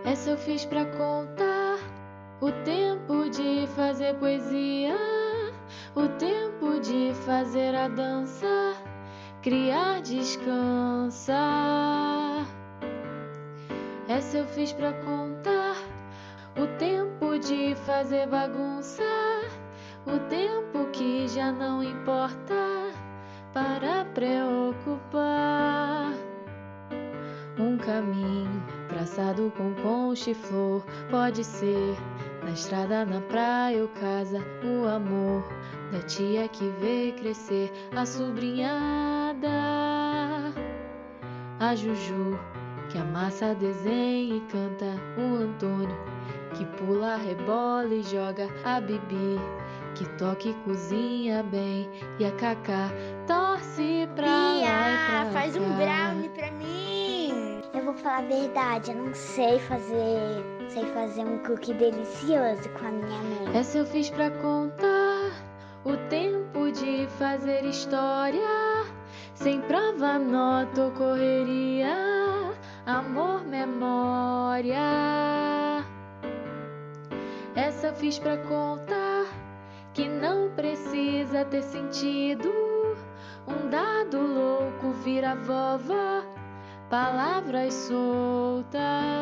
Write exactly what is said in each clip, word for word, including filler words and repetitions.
Essa eu fiz pra contar o tempo de fazer poesia, o tempo de fazer a dança, criar, descansar. Essa eu fiz pra contar o tempo de fazer bagunça, o tempo que já não importa para preocupar. Um caminho traçado com concha e flor, pode ser na estrada, na praia ou casa. O amor da tia que vê crescer a sobrinhada, a Juju que amassa, desenha e canta. O Antônio que pula, rebola e joga. A Bibi que toca e cozinha bem. E a Cacá torce pra lá e pra faz cá. um brownie pra mim. Eu vou falar a verdade, eu não sei fazer, sei fazer um cookie delicioso com a minha mãe. Essa eu fiz pra contar o tempo de fazer história, sem prova, nota ou correria, amor, memória. Essa eu fiz pra contar que não precisa ter sentido, um dado louco vira vovó, palavras soltas.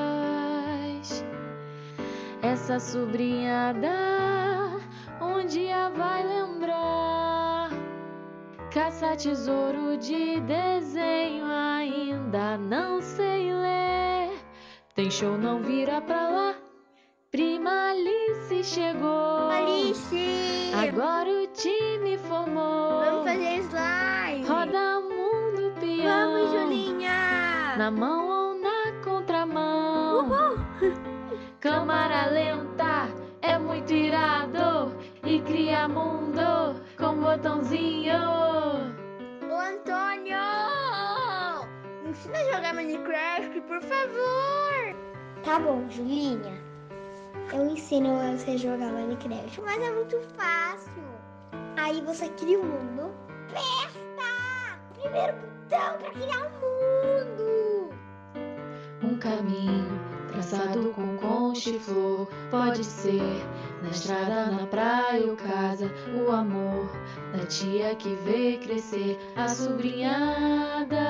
Essa sobrinhada um dia vai lembrar, caça tesouro de desenho, ainda não sei ler. Tem show, não vira pra lá, prima Alice chegou. Alice! Agora o time formou. Vamos fazer slime! Roda mundo peão. Vamos, Julinha! Na mão ou na contramão. Uhul! Câmara lenta é muito irado e cria mundo com botãozinho. Ô, Antônio! Me ensina a jogar Minecraft, por favor! Tá bom, Julinha. Eu ensino você a jogar Minecraft, mas é muito fácil. Aí você cria o um mundo. Festa! Primeiro botão pra criar o um mundo. Um caminho traçado com concha e flor, pode ser na estrada, na praia ou casa. O amor da tia que vê crescer a sobrinhada,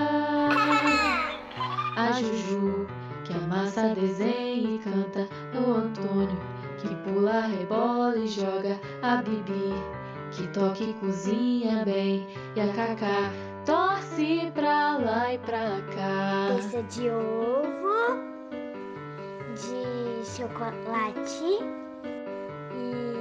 a Juju que amassa, desenha e canta. O Antônio que pula, rebola e joga. A Bibi que toca e cozinha bem. E a Cacá torce pra lá e pra cá. Esse é de ovo, de chocolate e